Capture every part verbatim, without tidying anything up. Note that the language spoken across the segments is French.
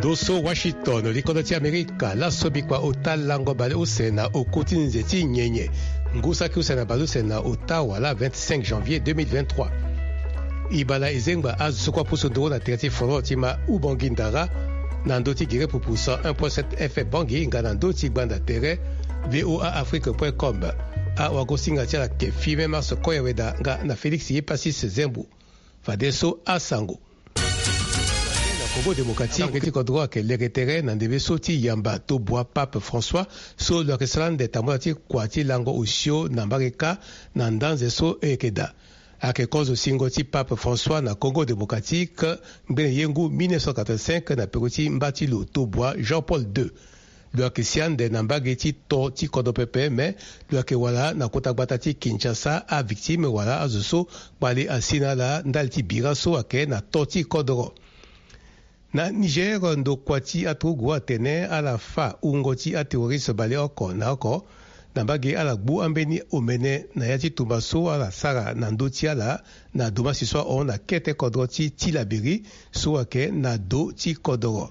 Ndoso Washington likondo ti Amerika la sobikwa otalango bale usena okoti nzeti nyenye ngusaki usena bale usena Ottawa la vingt-cinq janvier deux mille vingt-trois. Ibala ezengba azusukwa puso ndoro na terati foro tima ubongi ndara na ndoti gire pupusa un virgule sept F M bongi nga na ndoti gbanda tere voa afrique point com a wagosinga tia la kefi mars koyeweda nga na Félix Yepasis Zembu Fadeso Asango. Congo démocratique ngeti kodroa ke leretere na ndebe soti yamba to bois Pape François so le restaurant de tamati kwati lango usio na mbareka na ndanze so ekeda ake kozo singoti Pape François na Congo démocratique mbele yengu mille neuf cent quatre-vingt-cinq na pekoti mbati lo to bois Jean-Paul deux le Christian de nambageti to ti kodo pepe mais le ke wala na kota batati Kinshasa a victime wala azuso bali asina la ndalti biraso ake na toti kodoro. Na Niger ndo kwati atugu atene ala fa ungoti a terroriste bale oko na oko na bage ala gbu ambeni omene na yati tumbaso ala sara na ndoti ala na doma siswa on na kete kodroti ti labiri so ake na do ti kodoro.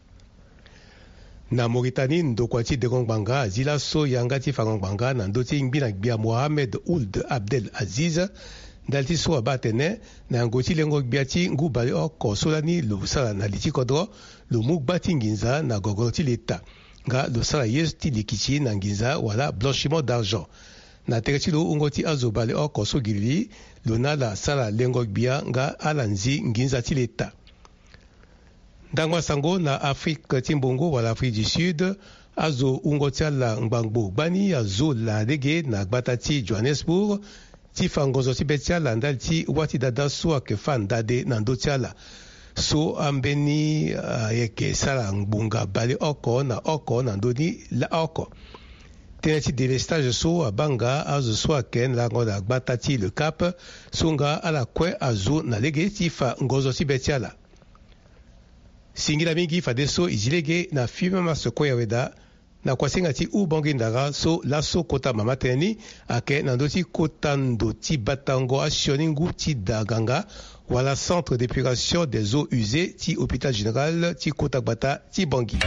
Na Mauritanie ndo kwati degongbanga azila so yanga ti fagongbanga na ndoti ngbina gbia Mohamed Ould Abdel Aziz dalti so abatene na ngoti lengo biati ngubali oko solani lo sala na liti kodro lo mugbati nginza na gogoti leta nga lo sala yesti likichi na nginza wala blanchiment d'argent na tereti lo ngoti azobali oko sogili lo na la sala lengo bia nga alanzi nginza ti leta. Ndangwa sango na Afrique timbongo wala Afrique du Sud azo ungoti ala ngbangbo bani azo la dege na gbatati Johannesburg ti fangozo ti betiala ndalti wati dada so ake fan dade na ndotiala so ambeni uh, yeke sala ngbunga bale oko na oko na ndoni la oko teneti delestage so abanga azo so ake lango na gbatati le cap songa ala kwe azo na lege ti fa ngozo ti betiala singila mingi fa deso izilege na fime maso koyaweda na kwasinga ti ubongi ndara so laso kota mamateni ake na ndoti kota ndoti batango asioningu ti daganga wala centre d'épuration des eaux usées ti hôpital général ti kota gbata ti bongi.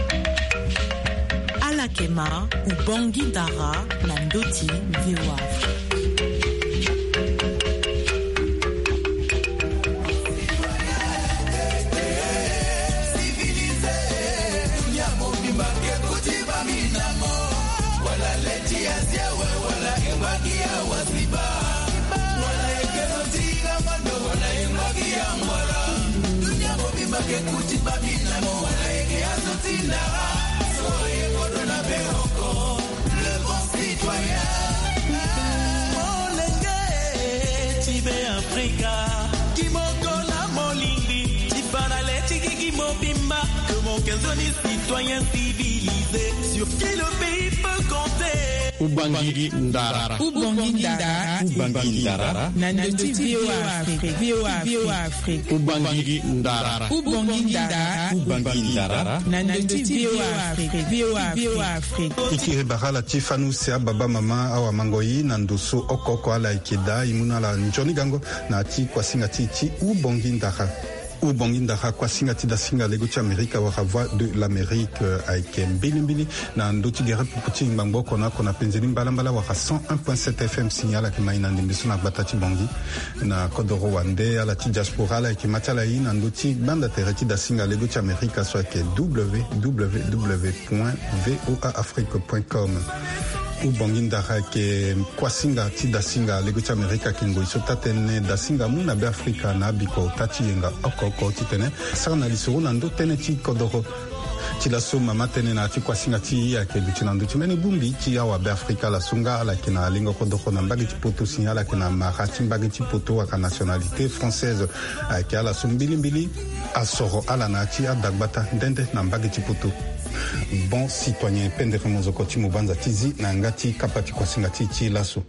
Alakema ubongi ndara na ndoti voa. Citoyen civilisé sur qui le pays peut compter. Ubangiri Ndara. Ubangiri Ndara. Ubangiri Ndara. Nandoti voa Afrique. voa Afrique. Ubangiri Ndara. Ubangiri Ndara. Ubangiri Ndara. Nandoti voa Afrique. voa Afrique. Ikiri Bahala Tifanu Sia Baba Mama Awa Mangoyi Nandoso Okoko Ala Ikeda Imuna La Njoni Gango Na Ti Kwasinga Titi Ubangiri Ndara. Ubongi ndara kwa singa ti da singa lego ti Amerika waka voix de l'Amérique aike mbili mbili na ndoti gere puputi ngbango kona kona penzeli mbala mbala waka cent un virgule sept F M signal aki mai na ndimbiso na gbata ti bongi na kodoro wande ala ti diaspora ala aki matala yi na ndoti banda tere ti da singa lego ti Amerika so ake w w w point voa afrique point com ubongi ndara ke kwasinga ti dasinga lego ti Amerika ki ngoi so tatene dasinga mu na be Afrika na biko tati yenga okoko ti tene sara na lisoro na ndo tene ti kodoro ti la so mama tene na ti kwasinga ti yake duti na ndo ti mene bumbi ti awa be Afrika la sunga ala ke na lingo kodoro na mbagi ti poto signal ke na mara ti mbagi ti poto aka nationalité française ke ala so mbili mbili asoro ala na ti adagbata ndende na mbagi ti poto. Bon citoyen pendere mozoko ti mubanza tizi na ngati kapati kwasinga ti ti laso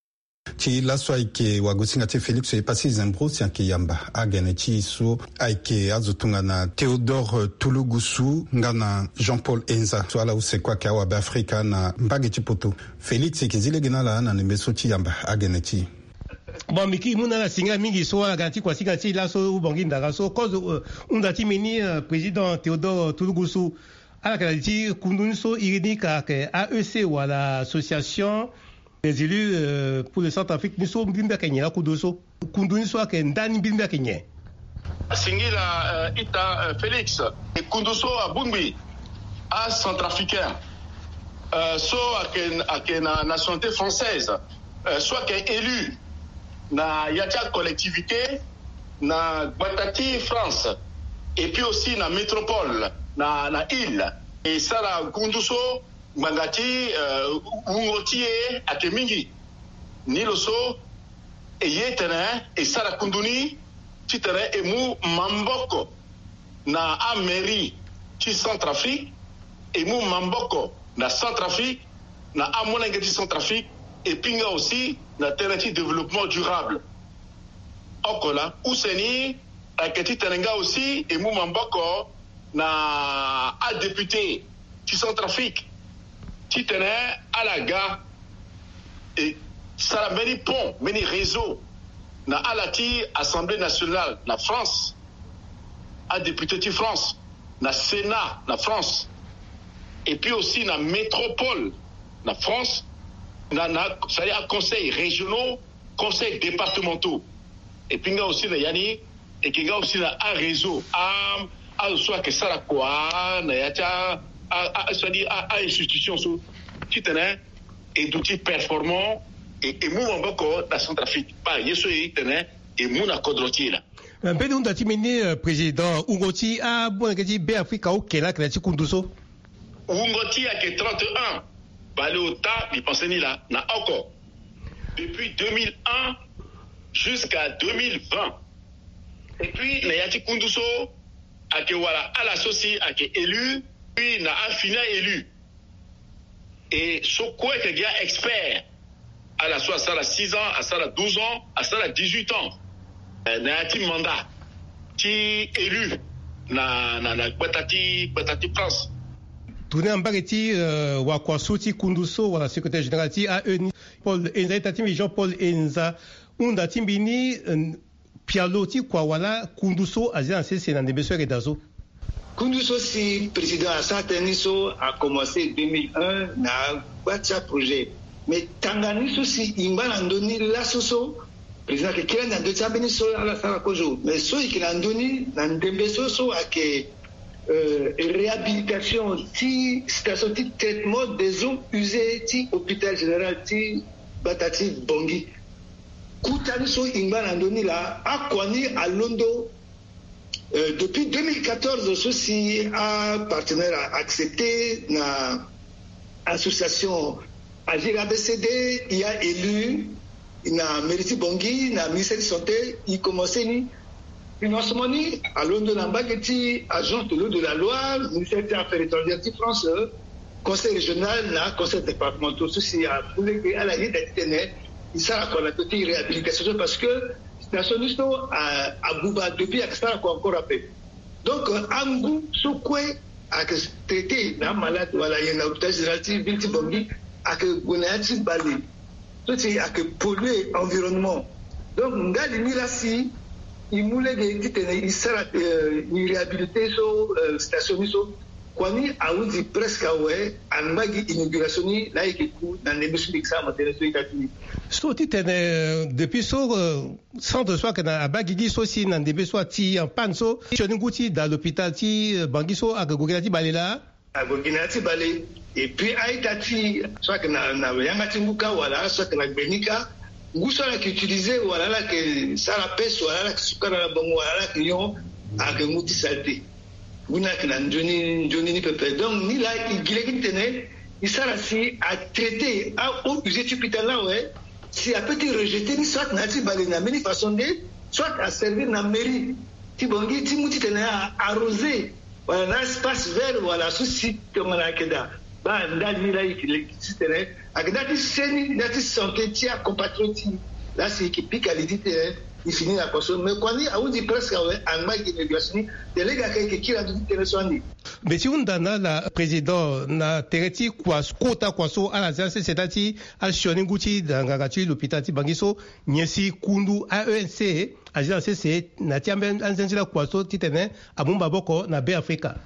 ti laso aike wagosinga ti Félix Yepasis Zembu sianke yamba agene ti so aike azotunga na Théodore Tulugusu nga na Jean-Paul Enza so ala usekwa ke awa be Afrika na mbagi ti poto Félix ekizile gena la na nembeso ti yamba agene ti bon miki muna na singa mingi so la ganti kwa singa ti la so bongi ndara so cause uh, unda ti mini uh, président Théodore Tulugusu ala kala ti kundun so irini ka ke A E C wala association des élus euh, pour le Centrafrique ni so mbimba kenya kudo so kundun so ke ndani mbimba kenya singila uh, ita uh, Félix e kunduso a bungbi a centrafricain uh, so ake ake na nationalité française uh, soit que élu na yatia collectivité na Batati France et puis aussi na métropole na na île et ça la kunduso mangati uh, ungotie ake mingi ni loso e yetene et ça la kunduni titere emu mamboko na a mairie ti Centrafrique emu mamboko na Centrafrique na a monenge ti Centrafrique et pinga aussi na terrain ti développement durable okola useni aketi tenenga aussi emu mamboko na a député ti Centrafrique ti tene a la ga et ça meni pont meni réseau na alati Assemblée nationale na France a député de France na Sénat na France et puis aussi na métropole na France na na ça y a conseils régionaux conseils départementaux et puis nga aussi na yani et qui nga aussi na un réseau a a soit que ça la quoi na yacha a a soit dit a institution so qui tenait et d'outils performants et et mou mboko na Centrafrique pas yeso itene et mou na kodrotier là un peu d'unda timini président ungoti a bon que dit be Africa o kela kela ti kunduso ungoti a que trente et un bale ota li penseni là na encore depuis deux mille un jusqu'à deux mille vingt et puis na yati kunduso a que voilà à l'associé a que élu puis na afina élu et so quoi que gars expert à la soit à ça à six ans, à ça à douze ans, à ça à dix-huit ans. Na un mandat qui élu na na na Batati Batati France. Tourné en bagati wa kwa suti kunduso wala secrétaire général ti A E Paul Enza tatimi Jean Paul Enza unda timbini pialoti kwa wala kunduso azia c'est na ndebeso redazo. Kunduso si président Asanteniso a commencé deux mille un na Bacha projet. Mais Tangani aussi imbala ndoni la soso président que kila na deux sabeni so ala sala kojo mais so ikina ndoni na ndembe soso ake euh, réhabilitation ti station ti traitement des eaux usées ti hôpital général ti Batati Bongi kutani so imbala ndoni la akwani à Londo euh, depuis deux mille quatorze aussi un partenaire a accepté na association à A B C D, il y a élu, il a mérité Bongi, il a ministère de la Santé, il commençait ni financement ni à Londres, il agent de l'eau de la loi, ministère des Affaires étrangères de France, conseil régional, là, conseil départemental, ceci a prouvé à la ligne d'Athénée, il s'est accordé la réhabilitation parce que nationaliste à Bouba depuis à ça encore appelé. Donc, Angou, Soukoué, a traité la malade, voilà, il y a un hôpital général, Binti Bongi, à que Gonati Bali, tout c'est à que polluer l'environnement. Donc, Ngali Milasi, il moulait des titres, il sera réhabilité sur la station Miso, Kwani a dit presque ouais, en magi inauguration, là, il est cool, dans les muscles de ça, maintenant, sur les États-Unis. So titre depuis so centre soit que na bagigi so si na ndebe soit ti en panso choni nguti dans l'hôpital ti bangiso a gogelati balela a gogelati balé et puis aitati soit que na na yangati nguka wala soit que na benika nguso la qui utiliser wala la que ça la pèse wala la sukara la bango wala la yon a que nguti salté buna que na njoni njoni ni pepe donc ni la igile qui tenait il sera si à traiter à au usage hôpital là ouais si a peut être rejeté ni soit na ti balé na mini façon de soit à servir na mairie ti bongi ti muti tena arroser voilà un espace vert voilà souci comme la keda ba ndali la qui tena akeda ti seni na ti santé ti a compatriote là c'est qui pique à l'idée il finit la poisson mais quand il a dit presque en mai d'inauguration de les gars qui qui a dit téléphone mais si on donne la président na tereti kwa kota kwa so ala zase sedati al shoni nguti dangagati l'hôpital ti bangiso nyesi kundu A E N C agence C na tiambe anzenzila kwa so titene abumba boko na be Africa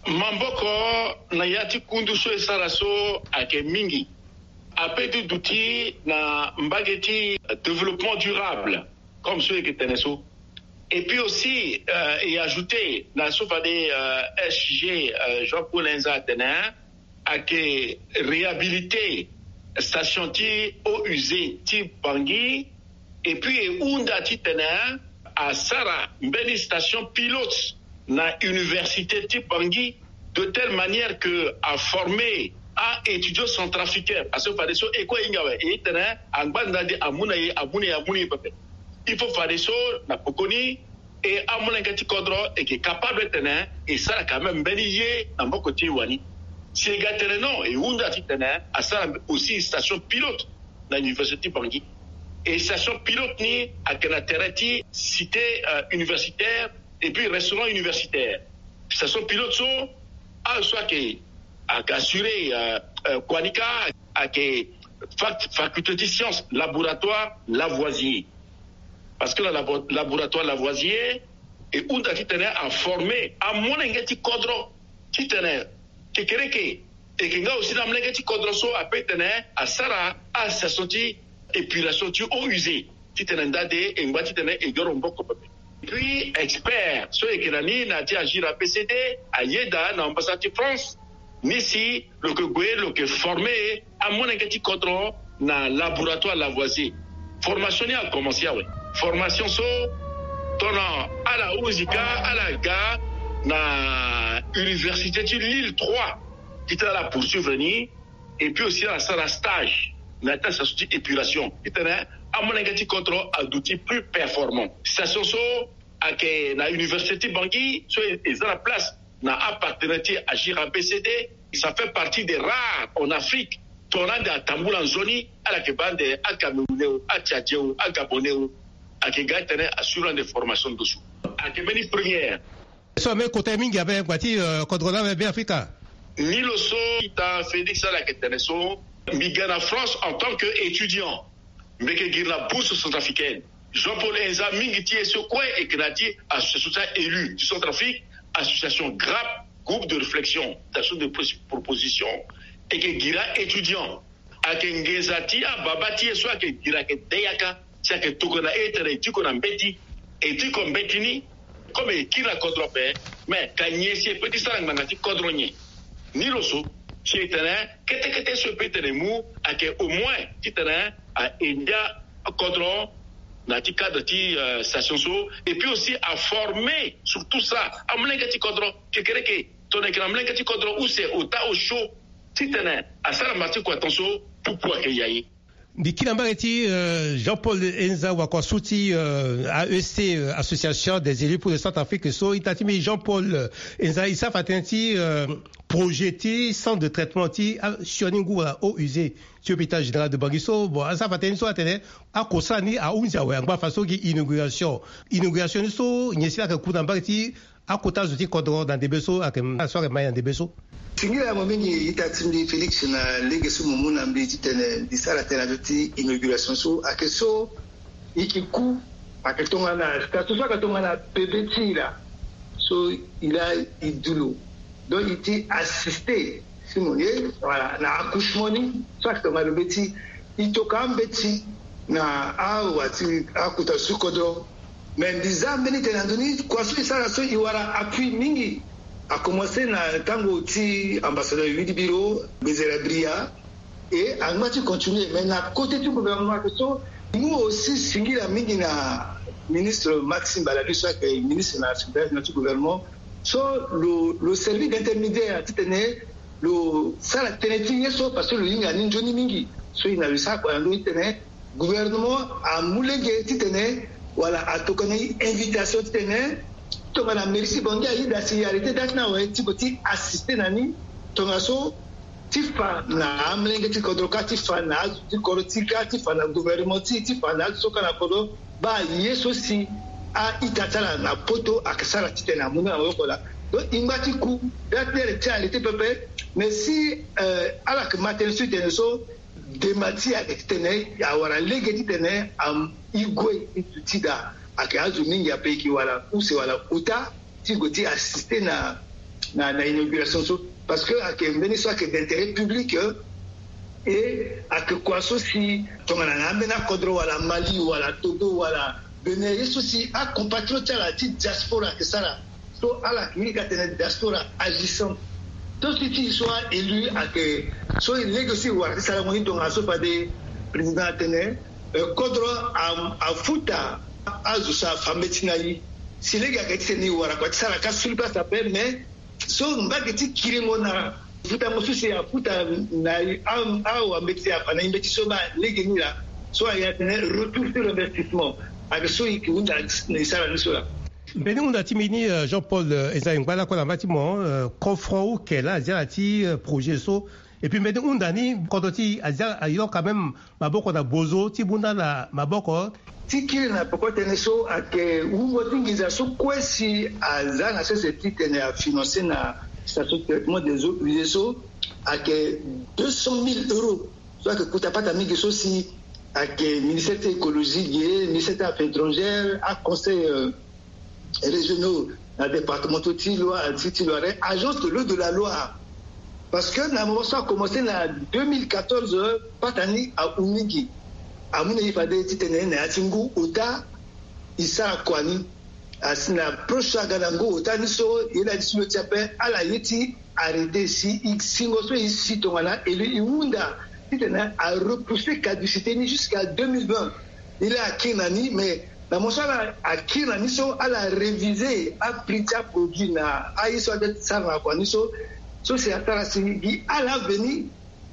mamboko na yati kundu so esara so ake mingi apeti d'outils na mbageti développement durable comme ceux qui tenaient ça. Et puis aussi, euh, et ajouter, dans ce cas euh, S G euh, Jean-Paul Enza Tenin, à que réhabiliter station ti eau usée type Bangui, et puis Ounda ti Tenin, à Sara, une belle station pilote dans l'université type Bangui, de telle manière que à former à étudiants centrafricains, parce que faire des choses, et quoi il y a, et Tenin, en bas de Amounaye, Amounaye, Amounaye, il faut faire des choses, na pokoni, et à mon engagement cadre, et qui est capable de tenir, et ça, quand même, bélier, dans mon côté, Wani. Si les gars tenent, non, et où a-t-il tenir, à ça, aussi, une station pilote, dans l'université Bangui. Et station pilote, ni, à Kanaterati, cité euh, universitaire, et puis restaurant universitaire. Station pilote, so, à soit qui, à assurer, euh, euh, Kwanika, à qui, faculté de sciences, laboratoire, Lavoisier. Parce que le labo, laboratoire Lavoisier et où tu tenais à former à mon engagement cadre qui tenait qui créait et qui a aussi dans mon engagement cadre so à peut tenir à Sarah à sa sortie et puis la sortie eau usée qui tenait d'adé et moi qui tenait et gorombo puis expert ceux qui n'ont n'a dit agir à P C D à Yeda dans l'ambassade de France mais si le que goué le que formé à mon engagement cadre dans laboratoire Lavoisier formation a commencé ouais formation so tona à la Ouzika à la gare na université de Lille trois qui était là pour survenir et puis aussi à la salle stage na ta sortie épilation qui était à mon engagement contrôle à d'outils plus performants station so à que na université Bangui so ils ont la place na appartenanté à Gira B C D ça fait partie des rares en Afrique tona de Tamboula en zone à la Kebande à Cameroun à Tchadjou à Gabonais à qui gagne assurant des formations dessous. À qui bénis première. So mais côté mingi avec Guati contrôlant bien Africa. Ni le so ta Félix à la Keteneso, Migana France en tant qu'étudiant. Mais que gire la bourse centrafricaine. Jean-Paul Enza mingi tie sur quoi et que nati association élue du Centrafrique, association G R A P, groupe de réflexion, station de proposition et que gira étudiant. À que ngezati à babati soit que gira que deyaka c'est que tout qu'on a été tu qu'on a bêti et tu qu'on bêtini comme qui la contrôle mais quand y est petit ça n'a pas contrôlé ni le saut c'est éternel que te que te ce petit mou à que au moins tu t'en à India contrôle dans le cadre de station so et puis aussi à former sur tout ça à mon engagement contrôle que que que ton écran mon engagement contrôle où c'est au ta au chaud tu t'en à ça la matière quoi attention pour pouvoir qu'il y ait Bikilambageti euh, Jean-Paul Enza Wakwasuti euh, A E C euh, Association des élus pour le Centrafrique so itatimi Jean-Paul Enza Issa Fatenti euh, projeté centre de traitement ti Shoningu a eau usée sur l'hôpital général de Bangiso bon Issa Fatenti so atene a kosani a unza wa ngba faso ki inauguration inauguration so nyesila ka kudambageti a kota zuti kodro dans des beso ak asore maya dans des beso Singira momingi itatimdi Felix na lege su mumuna mbiji tene disala tena joti inauguration so akeso ikiku aketonga na katuswa katonga na pebeti là so il a idulo donc il était assisté simoye voilà na accouchement ni so katonga pebeti itoka mbeti na au ati akuta sukodo mais dizambe ni tena ndoni kwa so sala so iwara appui mingi a commencé na tango ti ambassadeur huit bureau Bezera Bria et a mati continuer mais na côté du gouvernement que so nous aussi singira mingi na ministre Maxime Baladu soit que ministre national du gouvernement so le le service intermédiaire titene le ça la teneti so parce que le linga ni joni mingi so il a ça quoi ndo titene gouvernement a moulege titene voilà a tokane invitation titene tonga na merci bonga ida si arrêté d'atna ouais ti boti assister nani tonga so tifa na amlenge ti kodro ka tifa na ti kodro tika tifa na gouvernement ti tifa na soka na kodro ba yeso si a itatala na poto akasara titena muna wokola donc ingati ku datere ti alite pepe mais si euh ala que matin suite ne so de mati akitene ya wara lege titene am igwe itutida akazu mingi ya peki wala use wala uta ti goti assister na na na inauguration so parce que akembeni soit que d'intérêt public et ak quoi si tongana na mbena kodro wala Mali wala Togo wala Benin yeso si a compatriote la ti diaspora que ça là so ala ki ka tene diaspora agissant tout ce qui soit élu à que soit négocier ou à ça la moni donc à so pas des président tene kodro a a futa azu sa fametinai si les gars qui tene wara kwa ça la ka sur place appelle mais so mbaki ti kiringo na futa mosusi ya futa na am au ambeti ya na imbeti so ba lege ni la so ya tene retour sur investissement avec so qui unda na sala ni so la Beni unda timini Jean-Paul eza ngala kwa bâtiment confront ou qu'elle a déjà ti projet so et puis beni unda ni quand ti azia ayo quand même maboko na bozo ti bunda na maboko tikiri na poko tene so ake umo tingiza so kwesi aza na société tene a financer na station de traitement des eaux usées so ake deux cent mille euros so ake kutapata mingi so si ake ministère de l'écologie lié ministère des affaires étrangères à conseil euh, régionaux na départementaux ti Loire ti Loire agence de l'eau de la Loire parce que na moment ça a commencé na deux mille quatorze patani à Umigi amuna ifade titene na atingu uta isa kwani asina procha ganango uta niso ila disulo tiape ala yeti arrêté si singo so ici tongana et lui iunda titene a repoussé caducité ni jusqu'à deux mille vingt il est à Kinani mais la mosala à Kinani so ala révisé a pritia produit na aiso de sana kwani so so c'est atarasi gi ala veni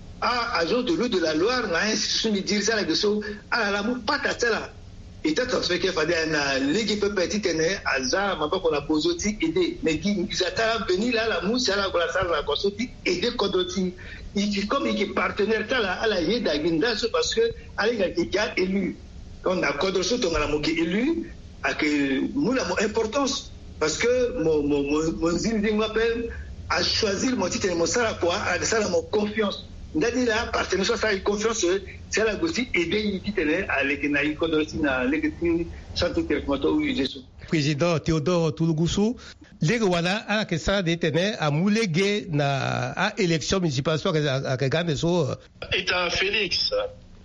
à agent de l'eau de la Loire na institution de dire ça la question à la mou patatela et t'as transféré qu'il fallait na ligue peu petit tene aza ma pas qu'on a posé ti aider mais qui ils attendent venir là la mou ça la la salle la consoti aider kodoti il comme il est partenaire ta la à la yeda ginda parce que allez qui a élu on a kodoso ton la moki élu à que nous la importance parce que mon mon mon zinding m'appelle à choisir mon titre mon sala quoi à ça la mon confiance ndani la partenaire so ça confiance c'est la gosi aider il titene à l'ékenaï kodosi na l'ékenaï centre de traitement ou useso président Théodore Toulougousou lege wala ala ke ça de tene a mulege na a élection municipale so a gande so eta Félix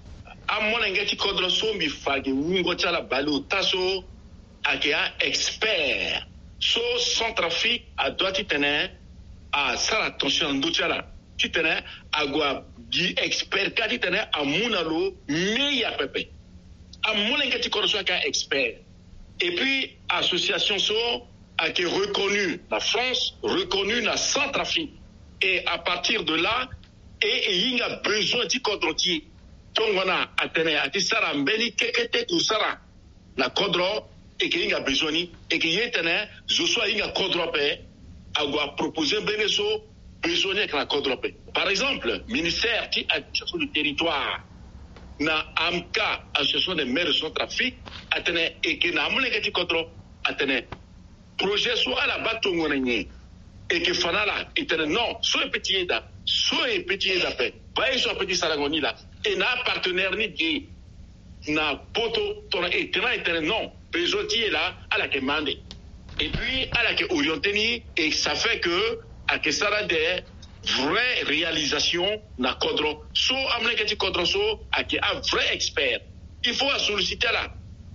a mona ngeti kodro so mi fage wingo tala balu taso ake a expert so Centrafrique a doit titene a ça attention ndutiala titene agwa di expert ka titene amuna lo meya pepe amuna ngeti kodro so aka expert et puis association so a été reconnue la France, reconnue la Centrafrique. Et à partir de là, et il y a besoin de kodroti. Tongwana atene ati sara mbeli kekete kusara la kodro et qu'il y a besoin et qu'il y a tene je sois il y a kodrope agwa proposer beneso besoin avec la kodrope. Par exemple, ministère qui administration du territoire na amka association des maires de Centrafrique atene et que na amule keti kodro atene projet soit à la bâtonne et que fanala et non soit petit aida soit petit aida paix pas soit petit sarangoni là et n'a partenaire ni dit n'a poto ton et et non besoin là à la demande et puis à la que orienté et ça fait que à que ça a des vraies réalisations na kodro so amne que tu kodro so à que un vrai expert il faut solliciter là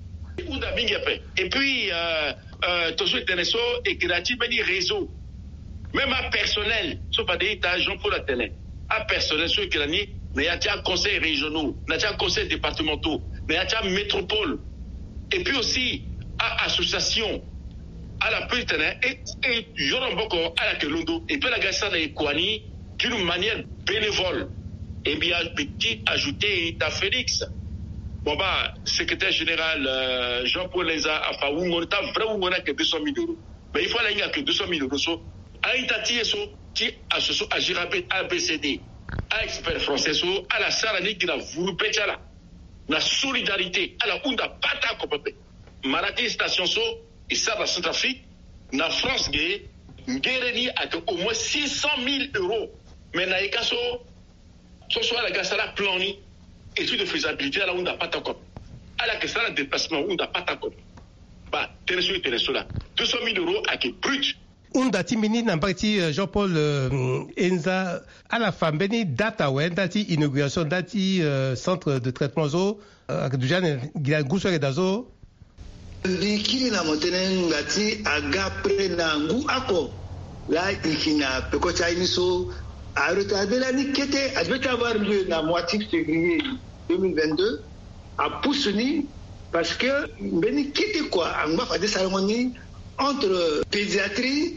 et puis euh Euh, tout ce qui est et créatif, mais réseau. Même à personnel, sauf à des étages, pour la télé. À personnel, ceux qui l'ont dit, mais il y a un conseil régionaux, il y a un conseil départementaux, mais il y a une métropole. Et puis aussi, à association, à la petite, et il y aura beaucoup à la Kelondo, et puis la Gassa de Kwani, d'une manière bénévole. Et bien, petit ajouté, à Félix. Bon bah, secrétaire général euh, Jean-Paul Leza a fait un montant vrai ou montant que deux cent mille euros. Mais il faut aller à que deux cent mille euros. So, à Itati et so, qui a ce so, à Girabé A B C D. a expert français so ala sarani kina vurupechala na solidarité ala unda pata ko pepe marati station so et ça va Centrafrique na France ge ngereni ak au moins six cent mille euros mais na ekaso so so ala gasala plani étude de faisabilité ala unda pata ko ala que ça le déplacement unda pata ko ba tereso tereso là deux cent mille euros ak brut unda timini na parti Jean-Paul uh, Enza à la femme beni data ouais dati inauguration dati uh, centre de traitement zo ak uh, dujane gila gusore dazo likili na motene ngati aga pre na ngu ako la ikina peko chainiso a retardé la nikete a devait avoir lieu na moitié février deux mille vingt-deux à Poussoni parce que beni kete quoi anga fa des cérémonies entre pédiatrie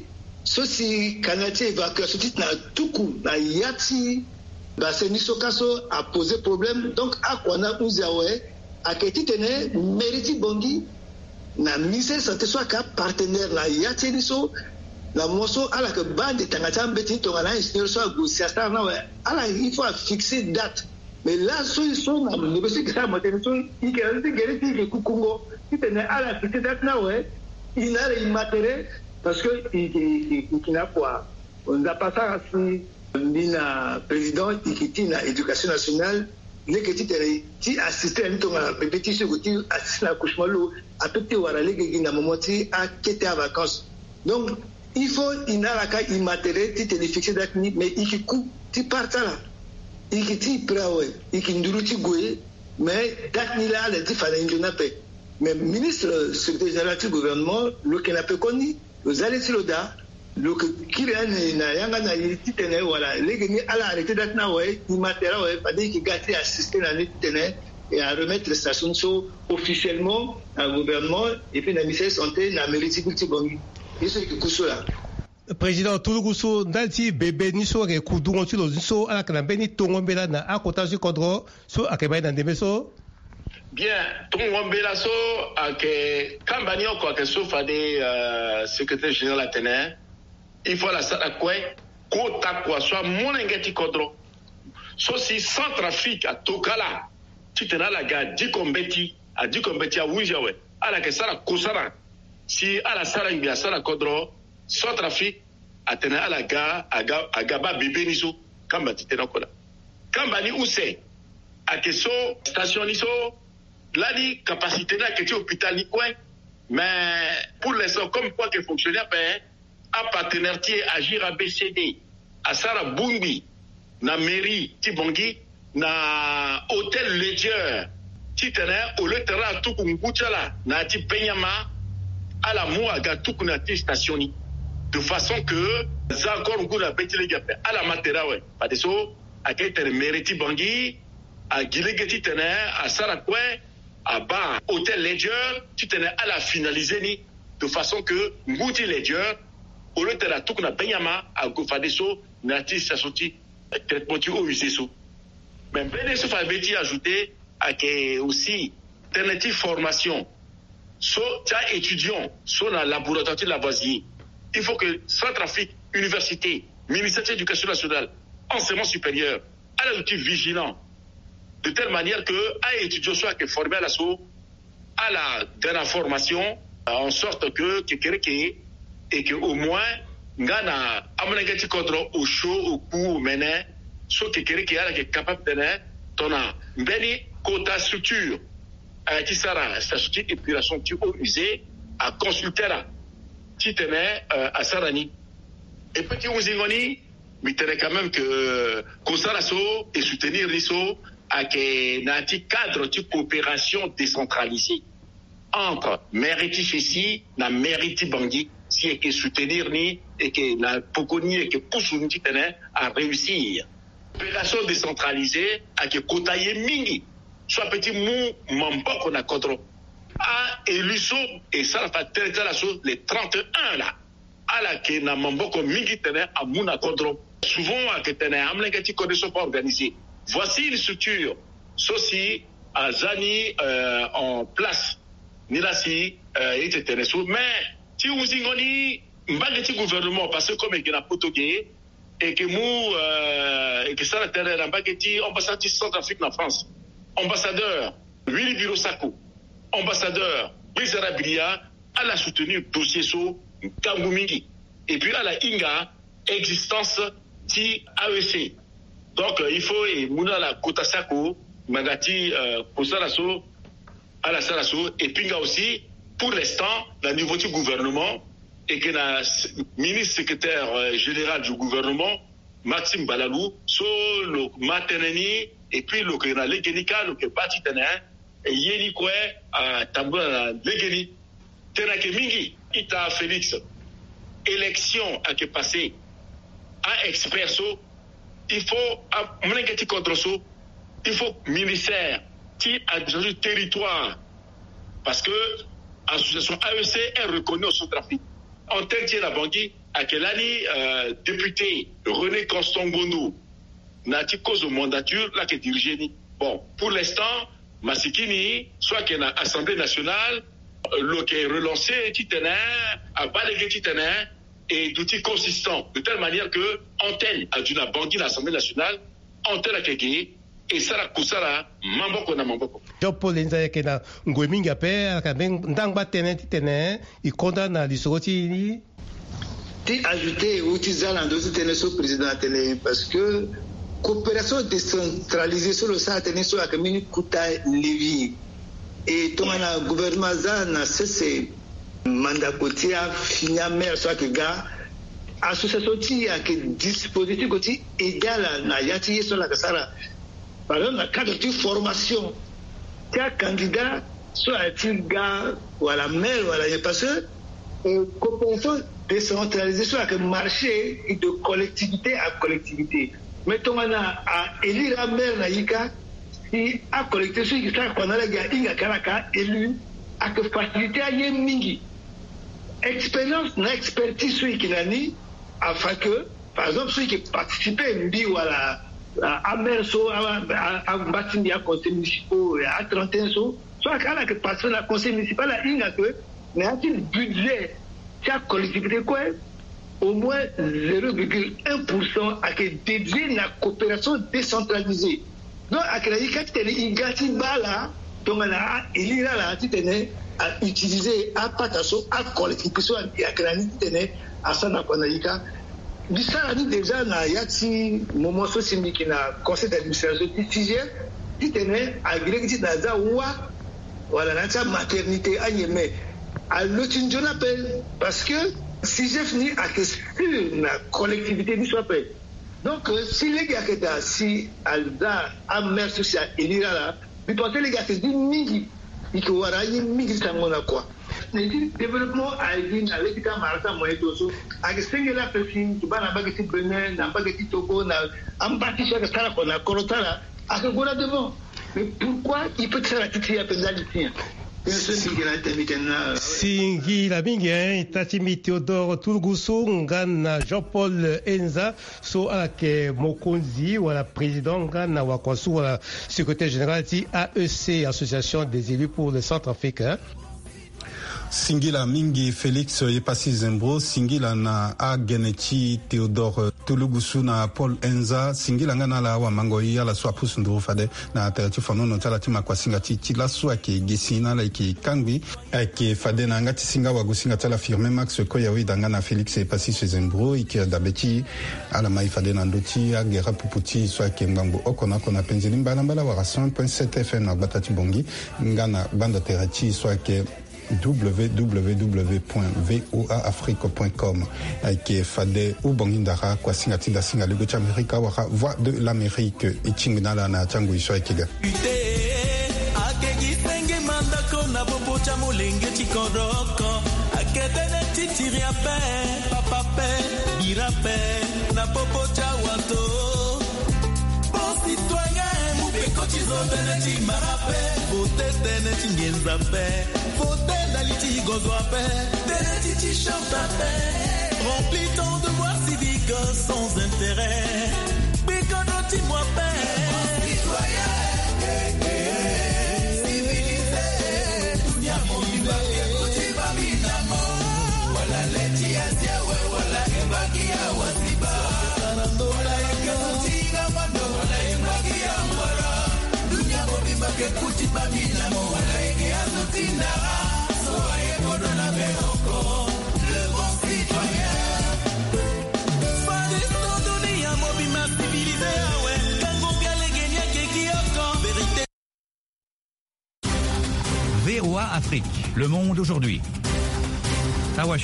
ceci kanati évacuation na tuku na yati baseni sokaso a posé problème donc à quoi na uzawe a keti tene mérite bongi na ministère santé soit ka partenaire la yati niso la moso ala que bande tangata mbeti to ngana ingénieur soit goussiasta na ouais ala il faut fixer date mais là so so na négocier que ça monter so il que il que il que kukungo il tene ala fixer date na ouais il n'a rien matériel parce que il il il n'a quoi on a pas ça si mina président qui na éducation nationale les que tu ti assister à ton petit ce que tu assister à accouchement lo à petit wala les que na momoti à quitter en vacances donc il faut il n'a la cas immatériel tu te fixer date mais il coup tu pars là il qui prawe il qui nduru ti goye mais date ni là le dit fallait une nappe mais ministre secrétaire général du gouvernement le qui n'a pas connu vous allez sur le da le qui na yanga na yiti tene voilà les gagner à la arrêter date na ouais immatériel ouais pas dire qui gâter assister à tene et à remettre les stations so officiellement au gouvernement et puis la ministère santé na mérite petit bongi et ce qui couche là président Toulougusso ndalti bébé niso ke kudungo tilo niso ala kana beni tongombela na akotaji kodro so akeba na ndemeso bien tongombela so ake kambani oko ake so fade euh, secrétaire général atene il faut la sala kwe kota kwa so monengeti kodro so si Centrafrique a tokala titena la ga dikombeti a dikombeti a wujawe ala ke sala kusara si ala sala ngia sala kodro Centrafrique atena ala ga aga agaba bébé niso kamba titena kola kamba ni use akeso station niso lani capacité na keti hôpital ni coin mais pour l'instant comme quoi que fonctionnaire ben un partenaire qui agir à B C D à Sara Bungbi na mairie Tibongi na hôtel Ledger titena au le terrain tout kunguchala na ti penyama ala moa ga tout na ti station ni de façon que ça encore un coup la bête les gars à la matériel ouais pas de so à quel mairie Tibongi à Gilegeti tene à Sarakwe à bas hôtel Ledger tu tenais à la finaliser ni de façon que Ngouti Ledger au lieu de la tout na Benyama à Gofadeso nati sa sorti traitement tu au usé so mais ben ce fa beti ajouter à que aussi alternative formation so ta étudiant so na laboratoire de la voisine il faut que Centrafrique université ministère de l'éducation nationale enseignement supérieur à la outil vigilant de telle manière que à étudier soit que formé à la so à la dernière formation en sorte que que et que au moins ngana amanagati kodro au chaud au coup au mené so que que qui est capable de tona mbeni quota structure à qui sera sa structure épuration tu au usé à consulter là tu tenais à Sarani et petit Ouzingoni mais tenait quand même que Kosaraso et soutenir l'Iso à que nati cadre de coopération décentralisée entre mérite ici na mérite Bangui si et que soutenir ni et que la pokoni et que pousse ni tenait à réussir coopération décentralisée à que kotaye mingi soit petit mou mamboko na kodro a eluso et ça la fait la chose les trente et un là à la que na mamboko mingi tenait à muna kodro souvent à que tenait amlengati condition pas organisée. Voici une structure ceci à Zani euh, en place ni là si était tenait mais si vous ingoni mbagati gouvernement parce que comme il y a portugais et que nous, euh, et que ça la terre en Bageti, ambassadeur Centrafrique en France, ambassadeur Willy Birosako, ambassadeur Brizara Bilia, elle a soutenu le dossier sur Kangumingi. Et puis, elle a Inga, existence ti A E C. Donc, euh, il faut, et Mouna la Kotasako, Magati, euh, Kosalaso, Alasalaso, et Pinga aussi, pour l'instant, le niveau du gouvernement, et que le ministre secrétaire euh, général du gouvernement, Maxime Balalou, sur le Mateneni, et puis le Kena Legenika, le Kebati Tenen, et Yeni Kwe, à Tambouana Legeni, Tenake Mingi, Ita Félix, élection à qui passé, à expresso, il faut, à Mnengeti contre ça, il faut ministère qui a du territoire, parce que l'association A E C est reconnue au Centrafrique. En tête de la Bangui, à quel année euh, député René Constant-Gono n'a dit cause de mandature là qui dirige. Bon, pour l'instant, Masikini, soit qu'il y a l'Assemblée nationale, le qui est relancé, titenaire, à balayé titenaire, et d'outils consistants, de telle manière que antenne a dû la Bangui l'Assemblée nationale, antenne a gagné. Et ça la kusara mamboko na mamboko. Jean-Paul Enza kena ngweminga pe akaben ndangba tenen tenen i condamne l'isoti ni ti ajouter utiliser dossier tenen so président télé parce que coopération décentralisée sur le ça tenen so akamini kuta levi et ton na gouvernement za na cessé mandat kotia finia mer so que gars association ti a que dispositif koti égal na yati so la kasara. Par exemple, dans le cadre de formation, tu as un candidat, soit un gars, ou à la maire, ou à la parce que euh, coopération décentralisée, soit avec marché de collectivité à collectivité. Mettons à, à élire la maire, naïka, si à collectivité, qui sont qu'on a les gars, il y a Karaka, élu, à que faciliter à Yemingi. Expérience, na expertise, celui qui n'a ni, afin que, par exemple, celui qui participe à une vie ou à la à Merso, à Batindi, à conseil municipal, à trente et un so, soit qu'à la personne à conseil municipal, à Inga, mais a-t-il budget, chaque collectivité, quoi, au moins zéro virgule un pour cent à que dédié la coopération décentralisée. Donc, à que la Ika, tu es Ingati Bala, donc on a élire là, tu es à utiliser à patasso, à collectivité, à que la Nika, tu es à Sanakonayika. Bisa ni déjà na yati moment sosimi qui na conseil d'administration du sixième qui tenait à grégiti na wa voilà na ta maternité à Yémen à l'autre appelle parce que si j'ai fini à que sur la collectivité du soit paix donc si les gars que si alda a mer social élira là puis penser les gars c'est du midi il faut voir y midi ça mon quoi le développement a été dans l'état marasa moyen doso avec singular person tu bana bagati Benin na bagati Togo na ambati chaque sala qu'on a korotala à que voilà devant mais pourquoi il peut faire la titi à penalité Singi la bingi Tatimi Theodore Tulgusu ngana Jean-Paul Enza so alake Mokonzi ou la président ngana wakwasu ou la secrétaire général ti A E C Association des élus pour le centre africain. Singila mingi Félix Yepasi Zembro, Singila na Ageneti Theodore Tulugusu na Paul Enza, Singila ngana la wa mangoyi ala swa pusu nduru fade na terati fano no tala tima kwa singa ti la swa ki gesina la ki kangbi ki fade na ngati singa wa gusinga tala firme Max Koyawi dangana Félix Yepasi Zembro iki dabeti ala mai fade na ndoti a gera puputi swa ki ngambo okona kona penzeli mbala mbala wa cent point sept F M na batati bongi ngana banda terati swa ki w w w point voa afrique point com qui est fade ou bangindara kwa singati da singa lego Amerika wa voix de l'Amérique ichingna na changu iswa kiga akegi senge manda kona bobo cha molenge chikoroko akedene titiria pe papa pe bira pe na bobo cha wato bon citoyen mu be kochizo bene chi marape vote tene chingenza pe vote daliti gozwa pe tene chi chanta pe remplis ton devoir civique sans intérêt bigodoti moi pe citoyen civilisé dunia mondiba koti babinamo wala leti asia we wala kebaki ya wasiba V O A Afrique, le monde aujourd'hui. À Washington.